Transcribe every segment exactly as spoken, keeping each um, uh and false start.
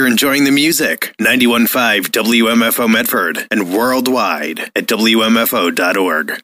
You're enjoying the music. ninety-one point five W M F O Medford and worldwide at W M F O dot org.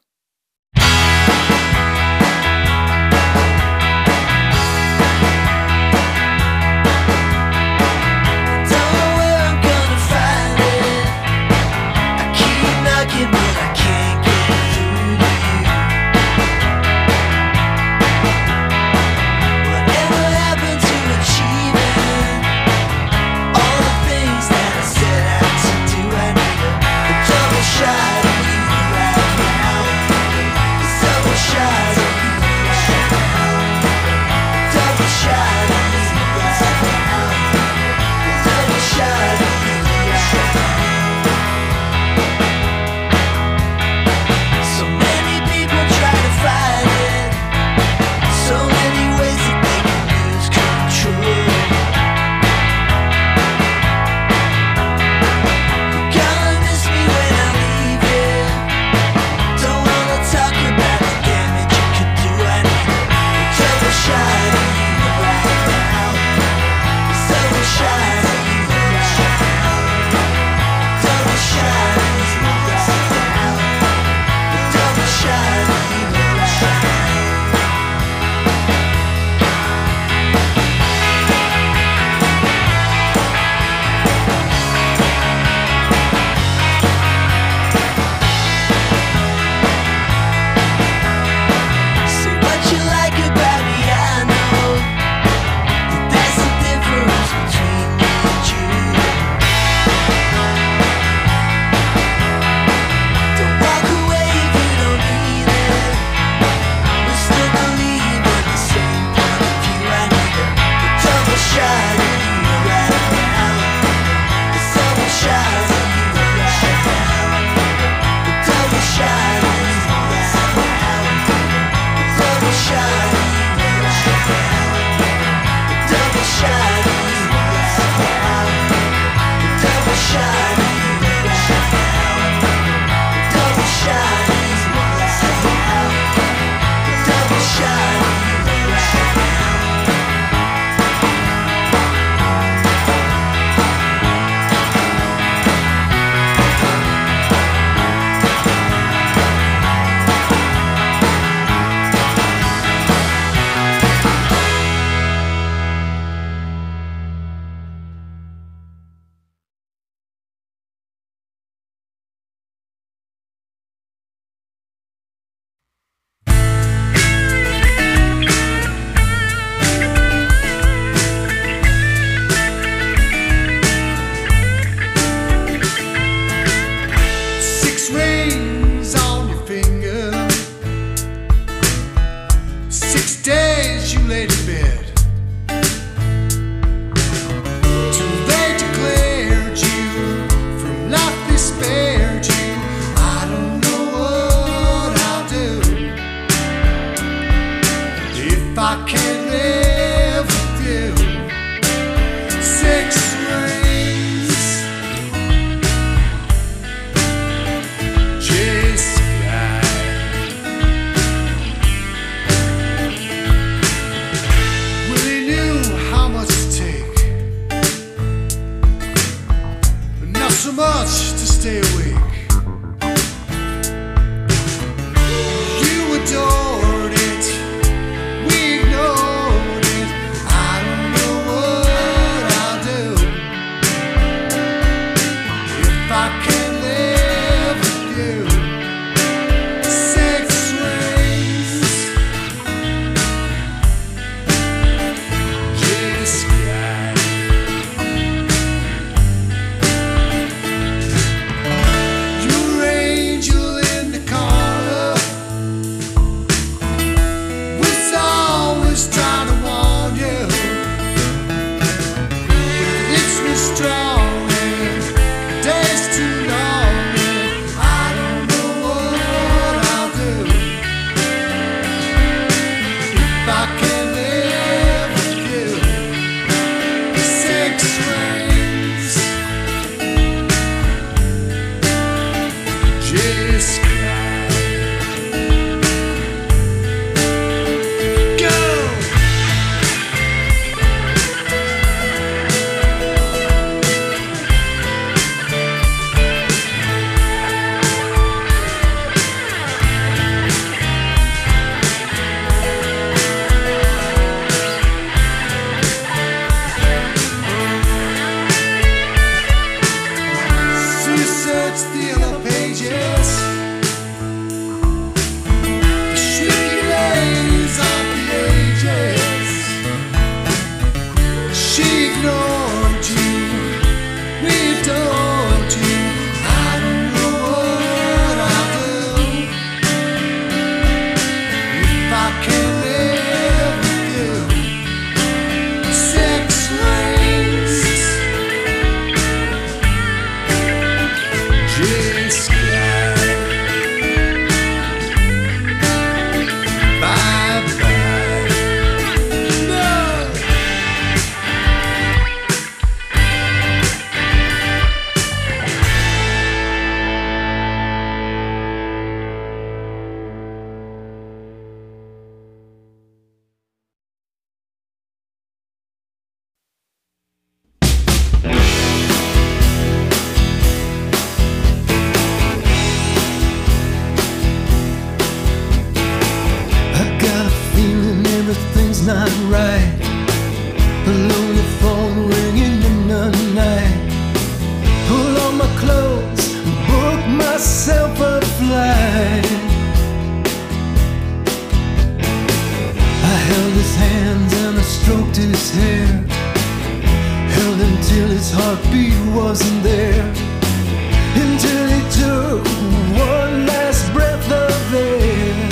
heartbeat wasn't there until he took one last breath of air.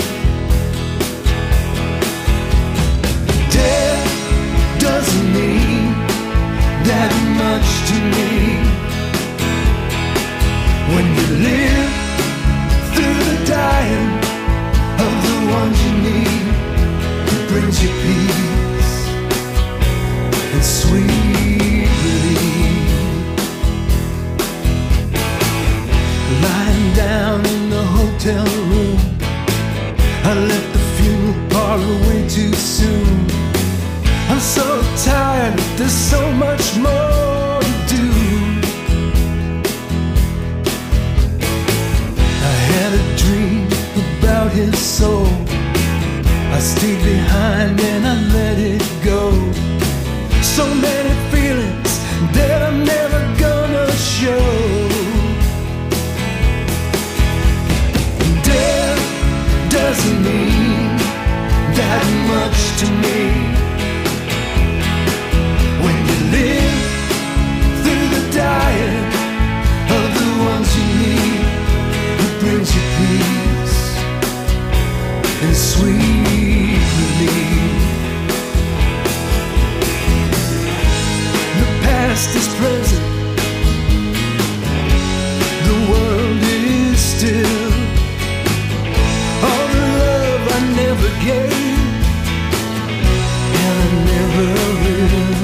Death doesn't mean that much to me when you live through the dying of the ones you need. It brings you peace and sweet relief. Lying down in the hotel room, I left the funeral parlor way too soon. I'm so tired, there's so much more to do. I had a dream about his soul. I stayed behind and I let it go. So many feelings that I'm never gonna show. Death doesn't mean that much to me when you live through the dying of the ones you need. It brings you peace and sweet relief. The past is present, the world is still. All the love I never gave and I never will.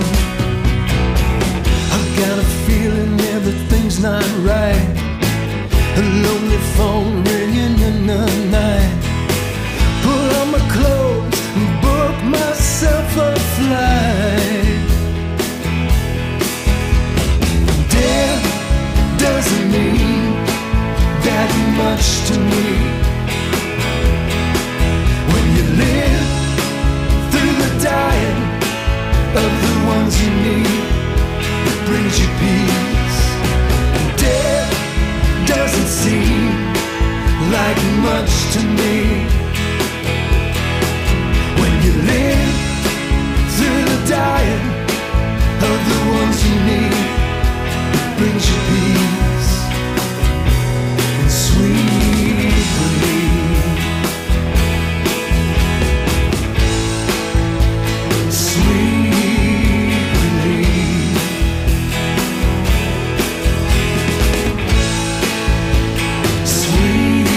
I've got a feeling everything's not right. A lonely phone ringing in the night. Pull on my clothes and book myself a flight. Death doesn't mean that much to me when you live through the dying of the ones you need. It brings you peace. Death doesn't seem like much to me when you live through the dying of the ones you need. It brings you peace and sweet relief. Sweet relief. Sweet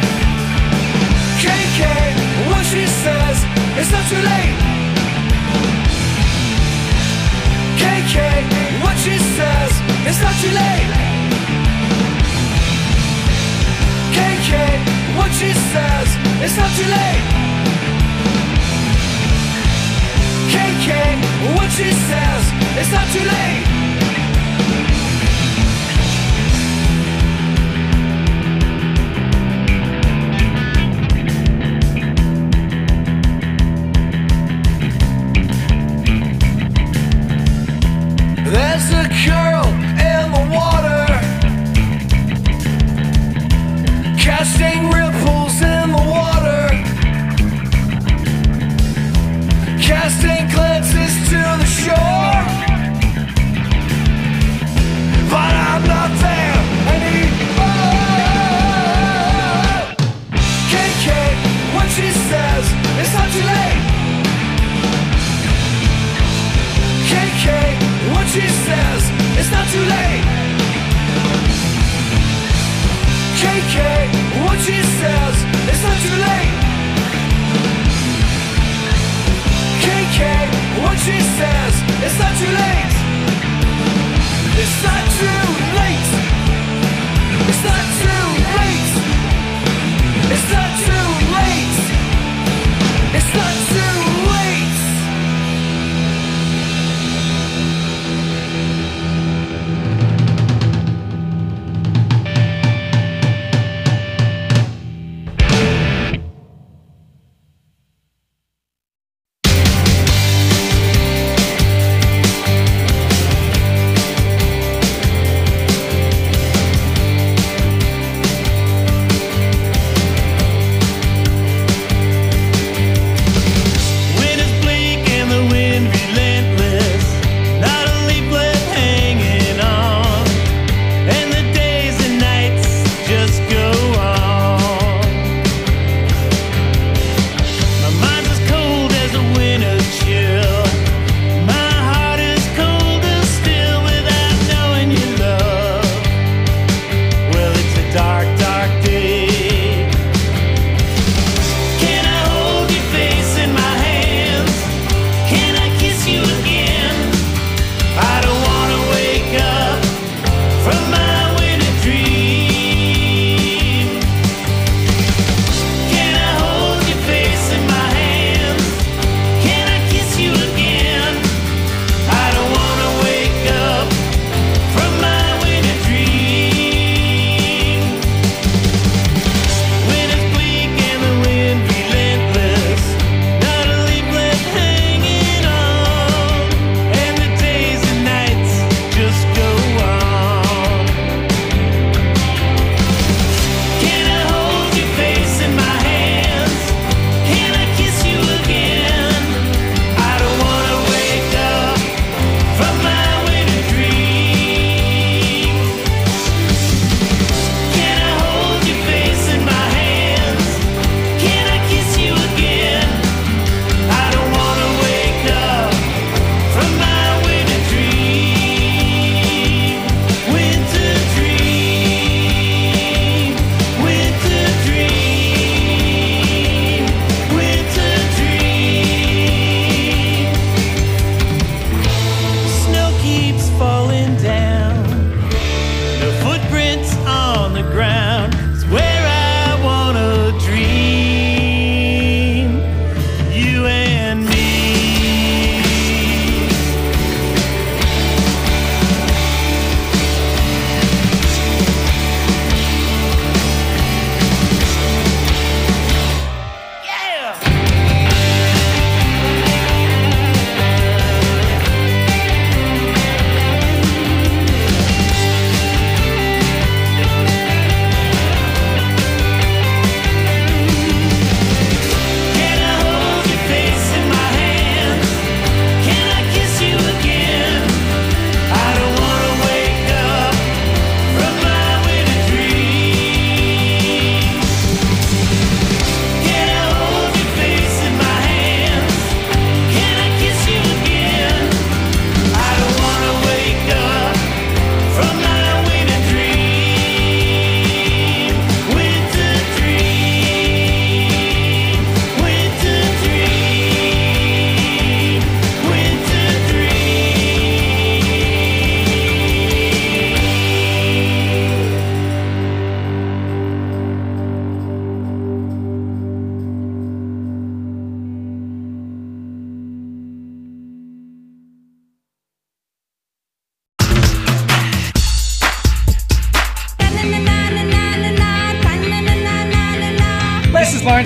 It's not too late. it's not too late. K K, what she says, it's not too late. There's a girl in the water, casting ripples in the water, casting glances to the shore. But I'm not there anymore. K K, what she says, it's not too late. K K, what she says, it's not too late. K K, what she says, it's not too late. K K, what she says, it's not too late. It's not too late. It's not too late. It's not too late. It's not too late.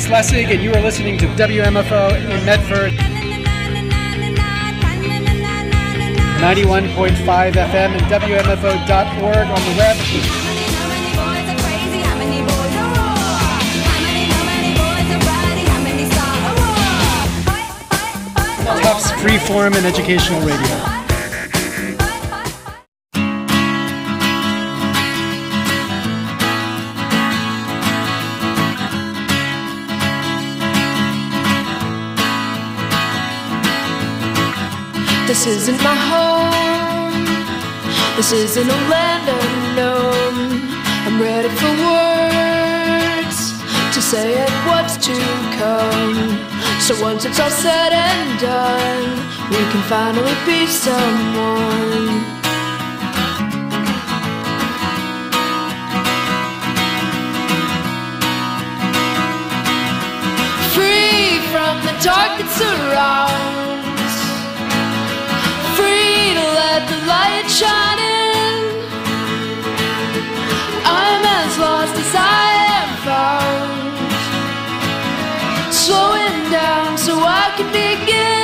Lessig, and you are listening to W M F O in Medford. ninety-one point five F M and W M F O dot org on the web. Tufts Freeform and Educational Radio. This isn't my home. This isn't a land unknown. I'm ready for words to say it what's to come. So once it's all said and done, we can finally be someone. Free from the dark that surrounds, free to let the light shine in. I'm as lost as I am found, slowing down so I can begin.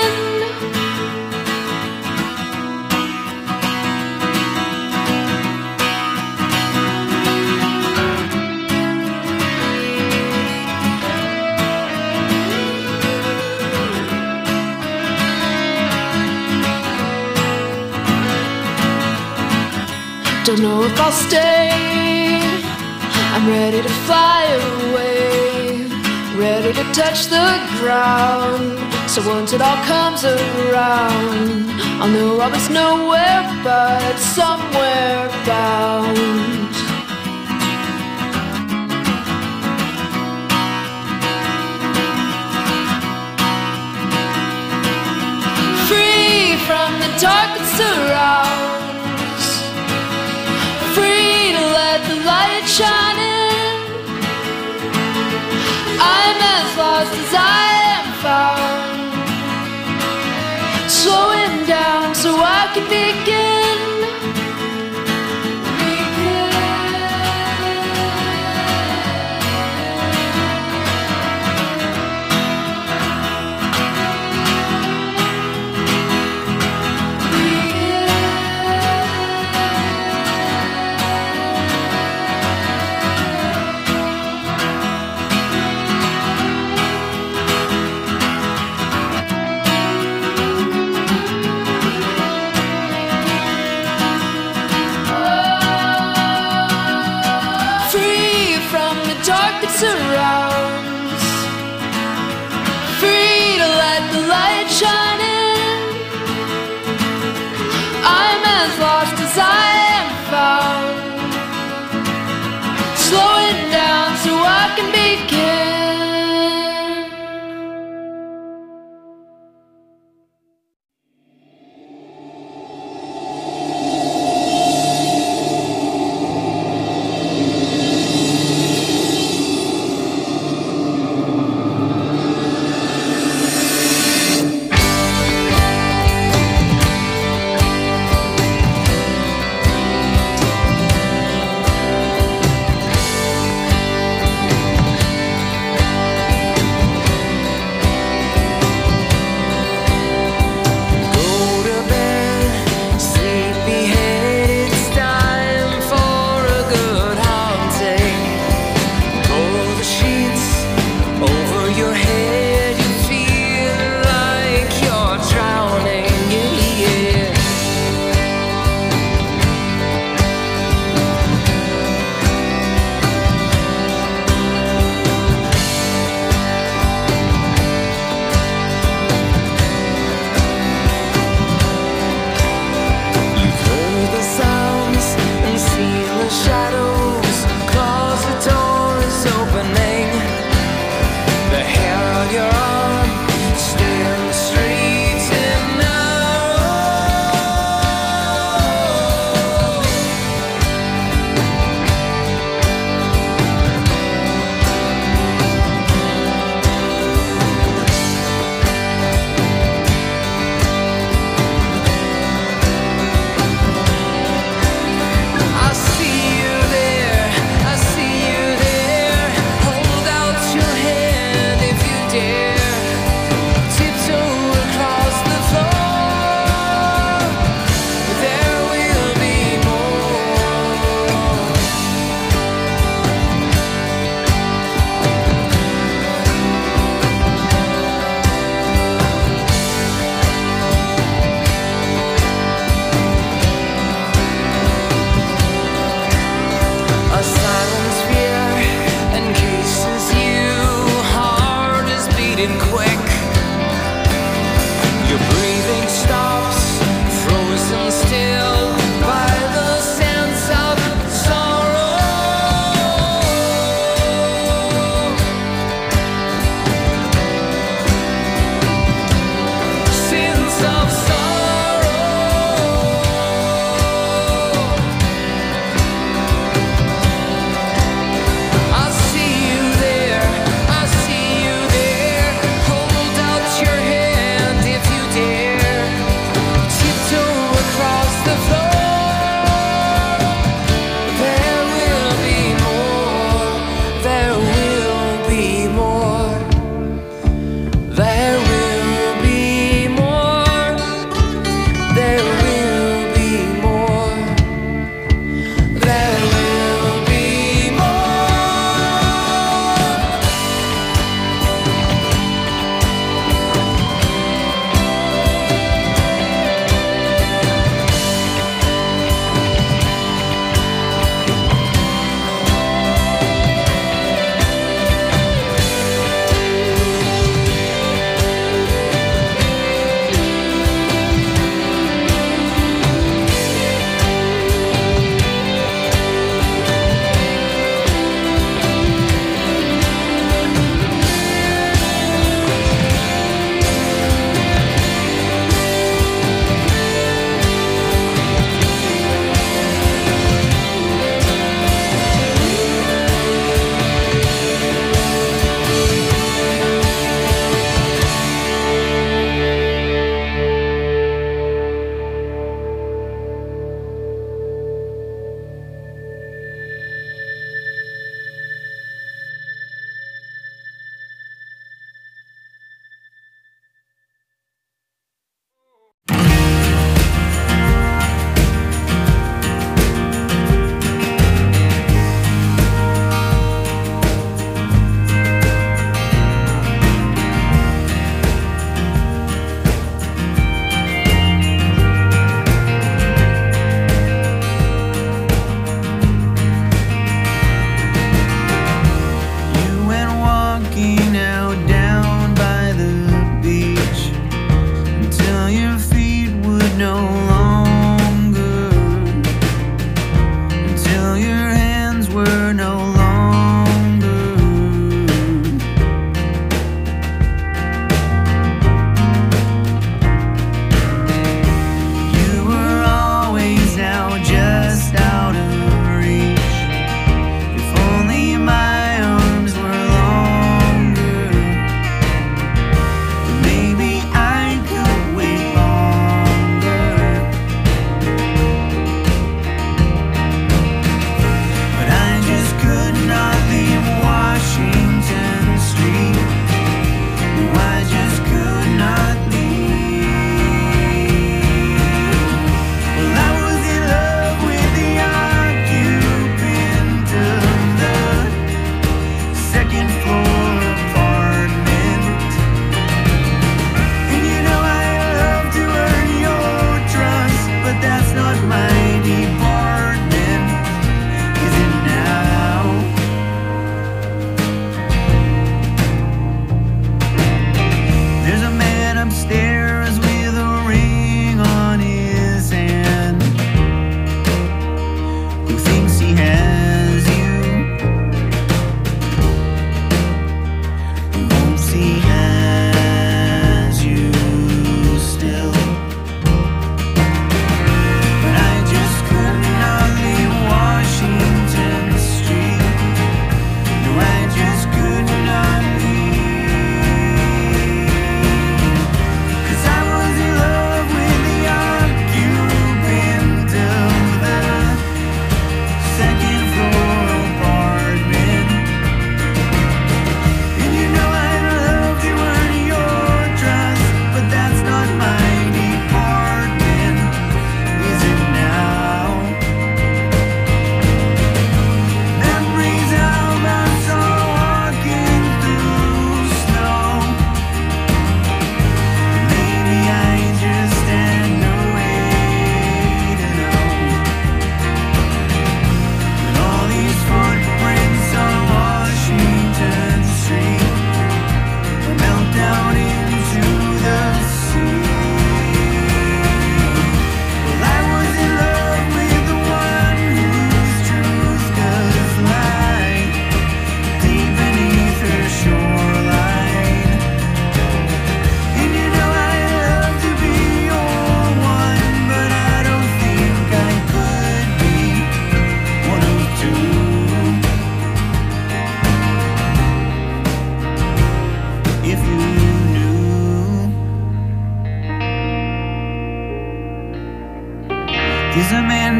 Don't know if I'll stay. I'm ready to fly away, ready to touch the ground. So once it all comes around, I'll know I was nowhere but somewhere bound. Free from the dark that surrounds, free to let the light shine in. I'm as lost as I am found, slowing down so I can begin. Surrounds, free to let the light shine in. I'm as lost as I am found, slowing down so I can begin.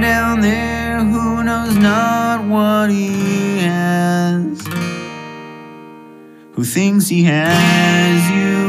down there who knows not what he has, who thinks he has you.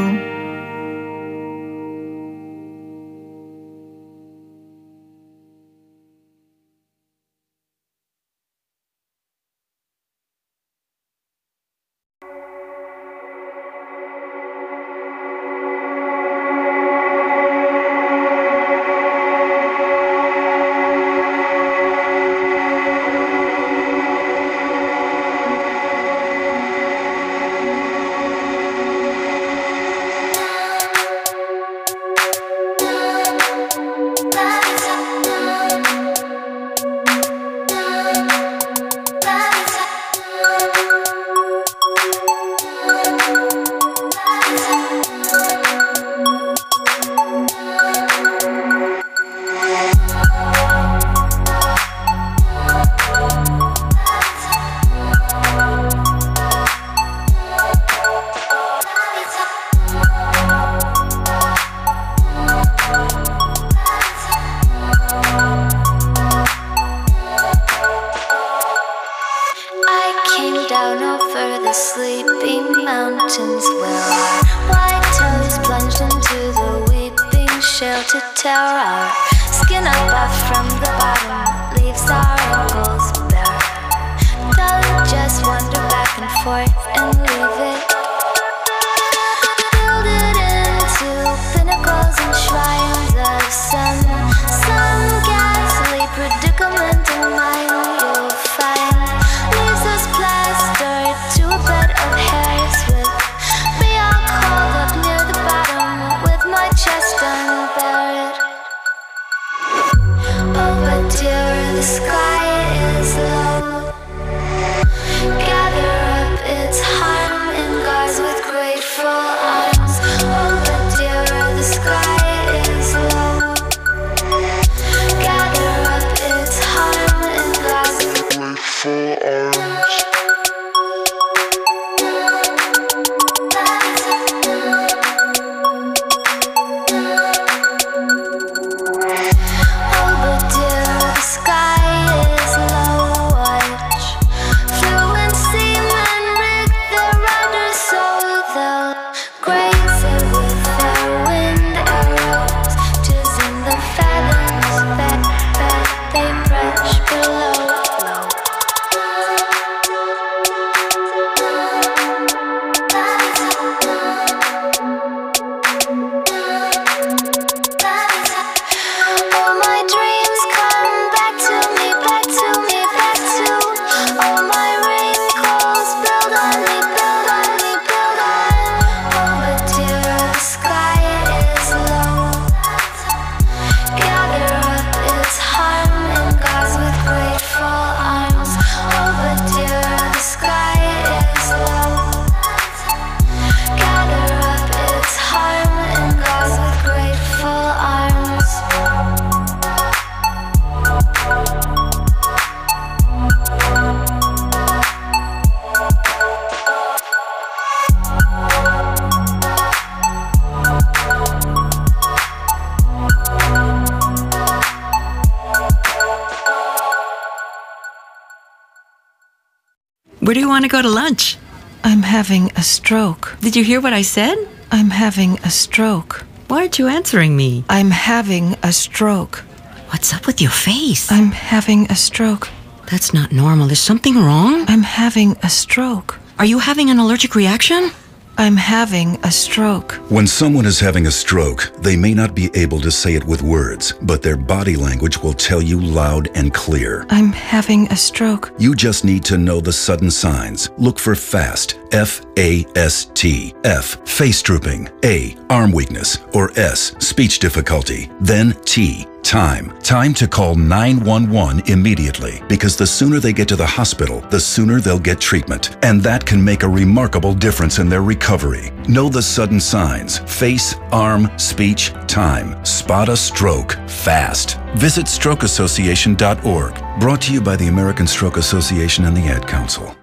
Where do you want to go to lunch? I'm having a stroke. Did you hear what I said? I'm having a stroke. Why aren't you answering me? I'm having a stroke. What's up with your face? I'm having a stroke. That's not normal. Is something wrong? I'm having a stroke. Are you having an allergic reaction? I'm having a stroke. When someone is having a stroke, they may not be able to say it with words, but their body language will tell you loud and clear. I'm having a stroke. You just need to know the sudden signs. Look for FAST, F A S T. F, face drooping. A, arm weakness. Or S, speech difficulty. Then T, time. Time to call nine one one immediately, because the sooner they get to the hospital, the sooner they'll get treatment. And that can make a remarkable difference in their recovery. Know the sudden signs. Face, arm, speech, time. Spot a stroke fast. Visit stroke association dot org. Brought to you by the American Stroke Association and the Ad Council.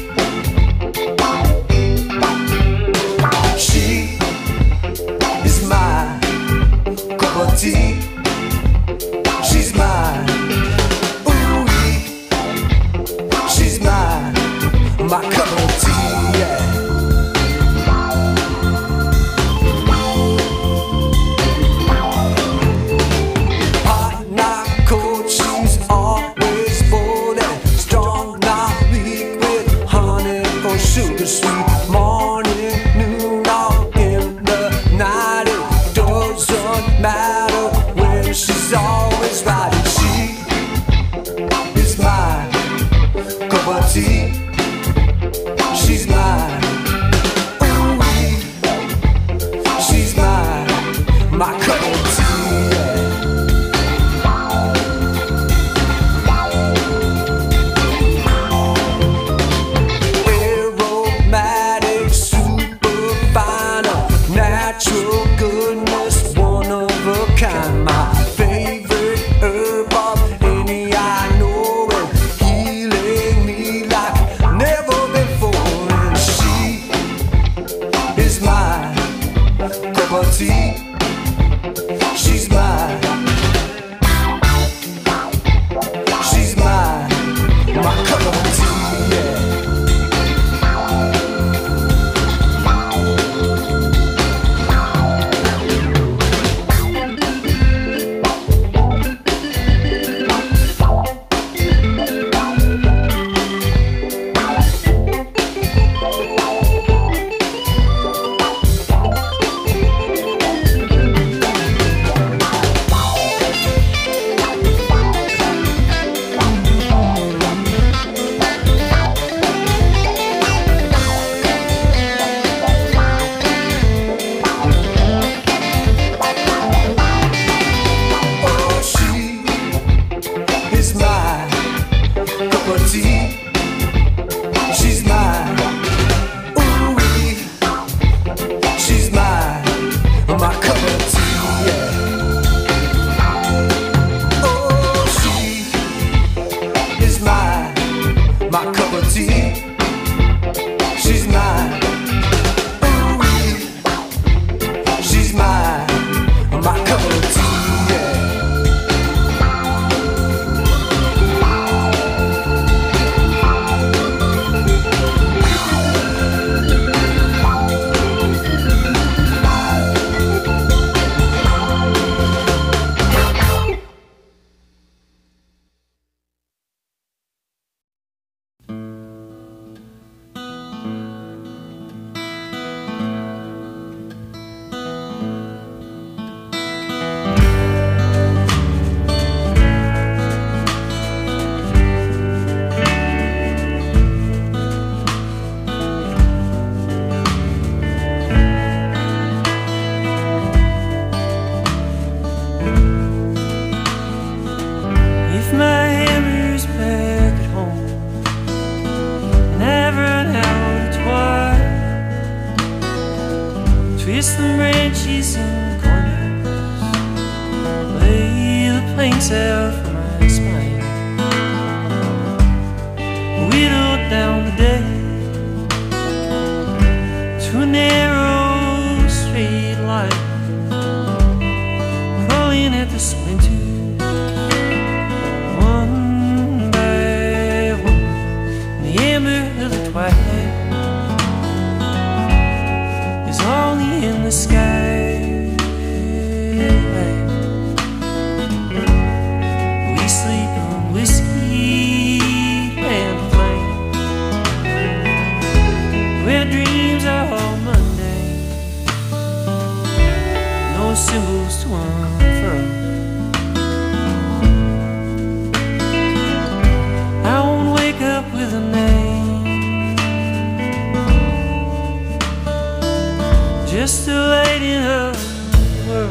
Is my tea. She's mine. Ooh, she's mine. My cup of tea, yeah. Hot, not cold, she's always bold and strong, not weak, with honey or sugar sweet. Morning, noon, or in the night, it doesn't matter when she's always right. And she is my cup of tea. She's mine. Ooh, she's mine. My cup of tea, yeah. Aromatic, super fine, natural goodness, one of a kind. My favorite herb of any I know, and healing me like never before. And she is my cup of tea. She's mine. She's mine. My cup of tea, yeah. Oh, she is my cup of tea. She's mine. Ooh, she's mine. My cup of tea, yeah. Oh, she is mine. My cup of tea. She's mine. Ooh, she's mine. My cup of tea, yeah. If my hammer's back at home and I've run out of twine, twist the branches and corners, lay the planks out for my spine, whittle down the day to a narrow straight line, crawling at the splinters. One by one, in the amber of the twilight is only in the sky. We sleep on whiskey and flame, where dreams are all Monday, no symbols to unfurl. I won't wake up with a name, just a lighting of the world.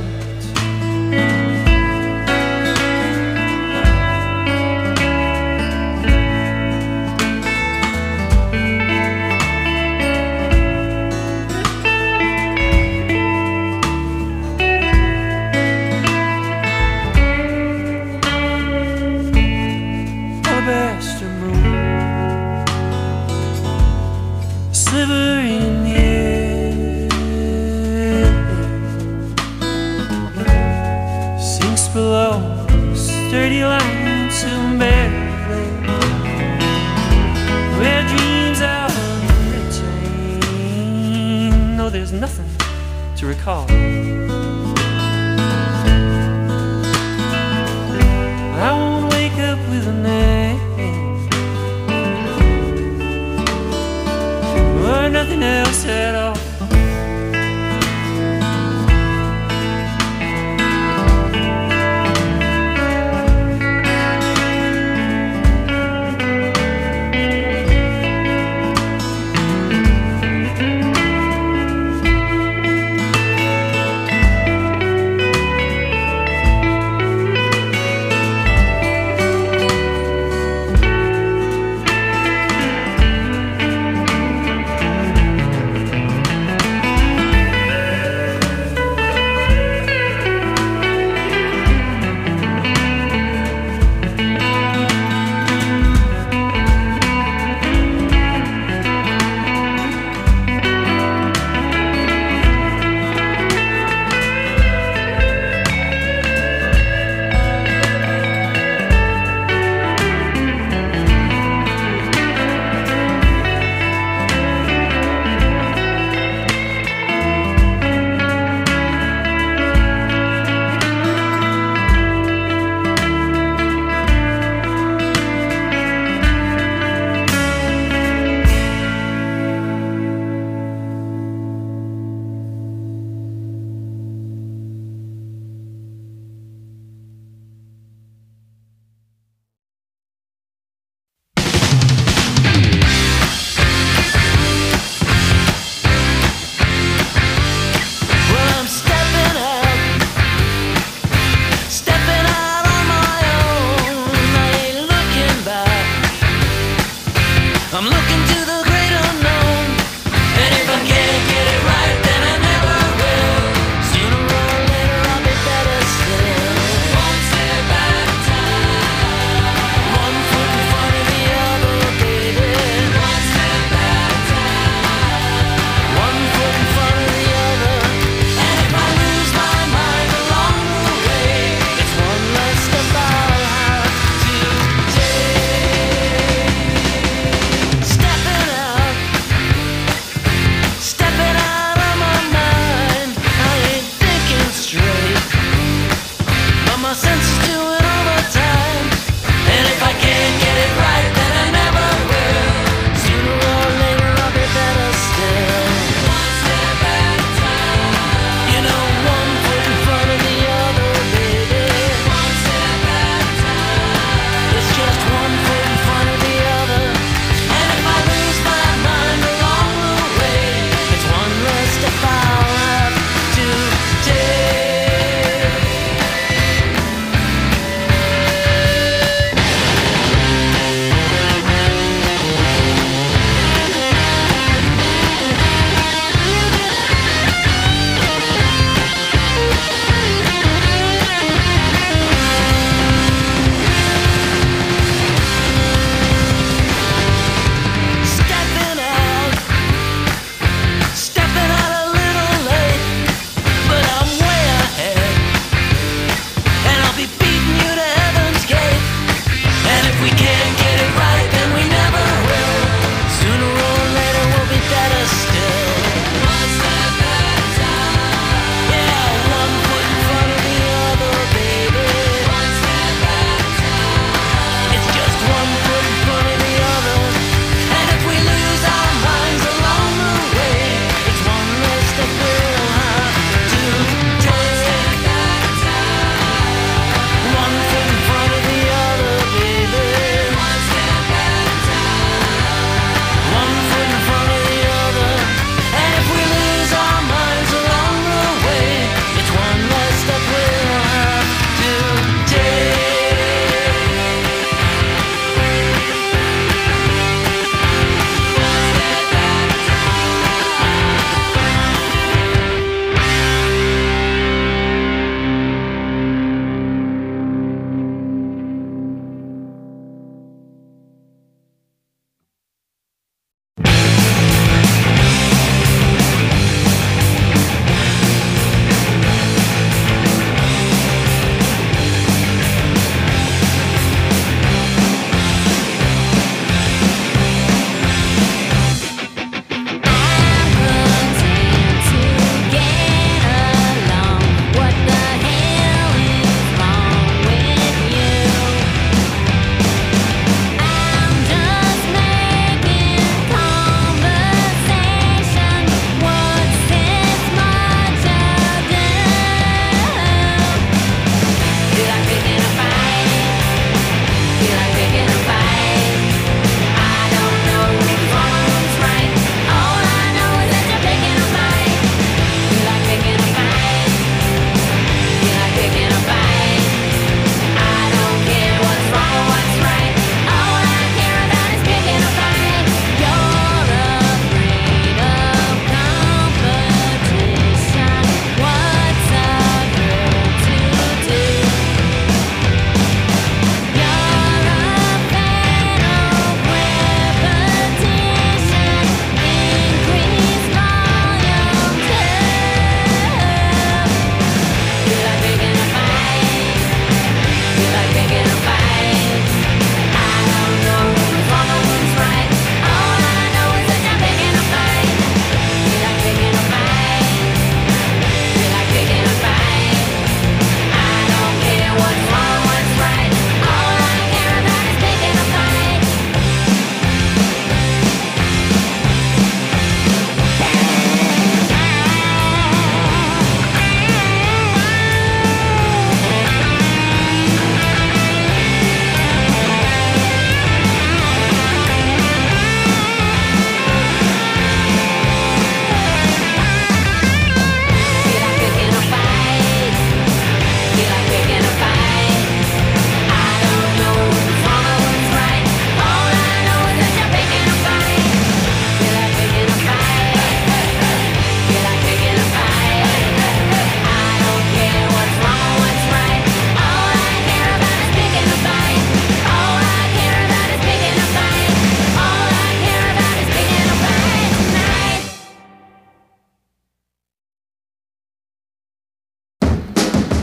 Alabaster moon, a sliver in the air, below, sturdy lines to barely, where dreams are retained. No, there's nothing to recall. I won't wake up with a name or nothing else at all.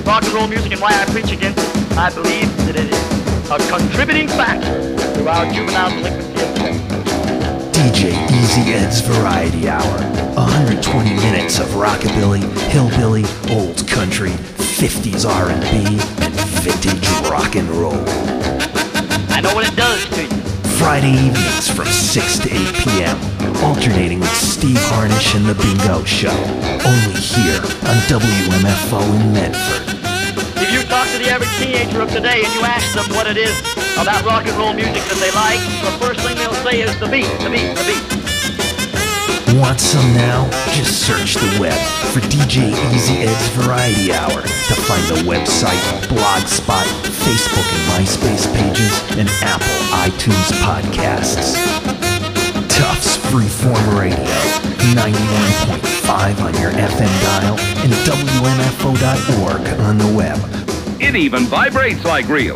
rock and roll music and why I preach against it. I believe that it is a contributing factor to our juvenile delinquency of sex. D J Easy Ed's Variety Hour. one hundred twenty minutes of rockabilly, hillbilly, old country, fifties R and B, and vintage rock and roll. I know what it does to you. Friday evenings from six to eight p.m. Alternating with Steve Harnish and The Bingo Show. Only here on W M F O in Medford. If you talk to the average teenager of today and you ask them what it is about rock and roll music that they like, the first thing they'll say is the beat, the beat, the beat. Want some now? Just search the web for D J Easy Ed's Variety Hour to find the website, Blogspot, Facebook and MySpace pages, and Apple iTunes podcasts. Tufts Freeform Radio, ninety-one point five on your F M dial, and W M F O dot org on the web. It even vibrates like real.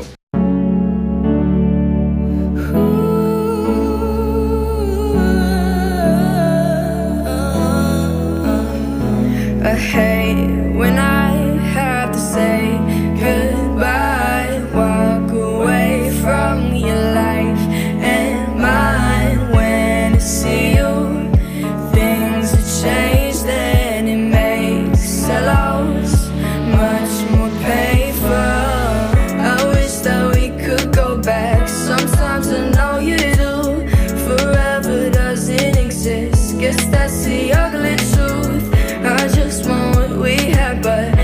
I hate when I have to say goodbye. Walk away from your life and mine. When I see you, things have changed and it makes a loss much more painful. I wish that we could go back. Sometimes I know you do. Forever doesn't exist. Guess that's the ugly truth. I just want what we had, but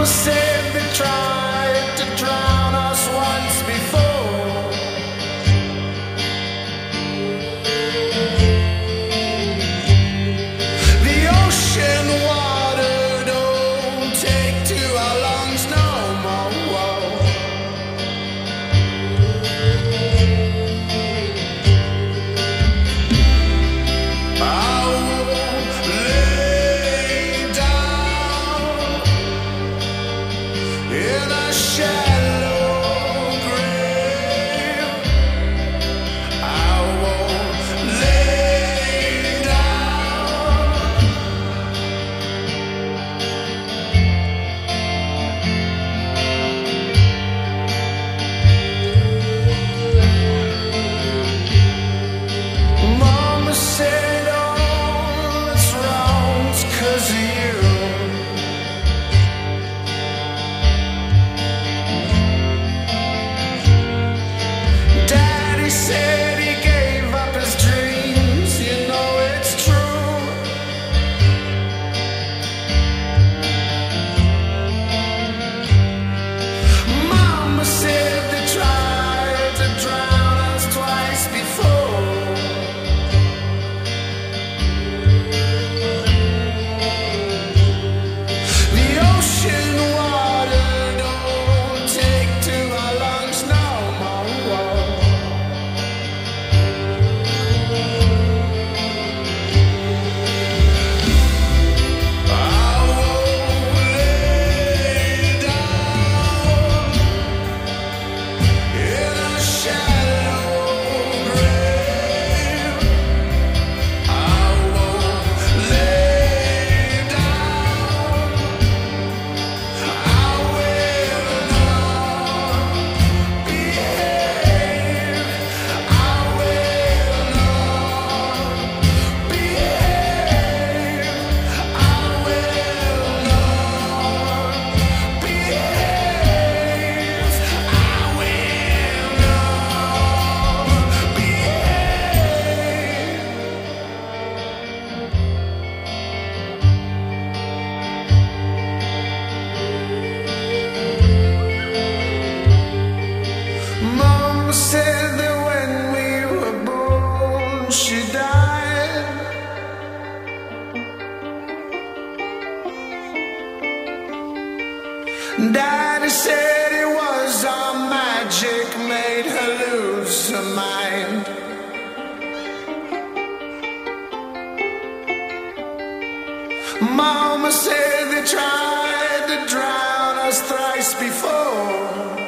Mama said they tried to drown us once before. The ocean water don't take to our lungs no more. I won't lay down in a shallow grave. I won't lay down. Mama said all that's wrong's 'cause of you. Daddy said he gave up his dreams, you know it's true. Mama said they tried to drown us twice before. The ocean water don't take to our lungs no more. I won't lay down in a shallow grave. I won't lay down. I will not behave. I will not behave. I will not behave. I will not behave. Mama said that when we were born, she died. Daddy said it was our magic made her lose her mind. Mama said they tried to drown us thrice before.